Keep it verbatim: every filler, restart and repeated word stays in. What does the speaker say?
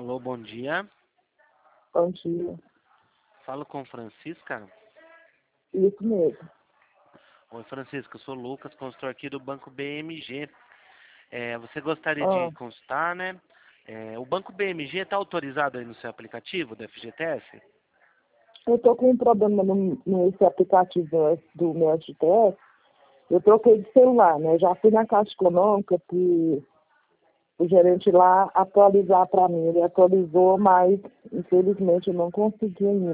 Alô, bom dia. Bom dia. Falo com Francisca. Isso mesmo. Oi, Francisca, eu sou o Lucas, consultor aqui do Banco B M G. É, você gostaria Ah, de consultar, né? É, o Banco B M G está autorizado aí no seu aplicativo do F G T S? eu estou com um problema no, nesse aplicativo do meu F G T S. Eu troquei de celular, né? Já fui na Caixa Econômica que o gerente lá atualizar para mim. Ele atualizou, mas infelizmente eu não consegui ainda.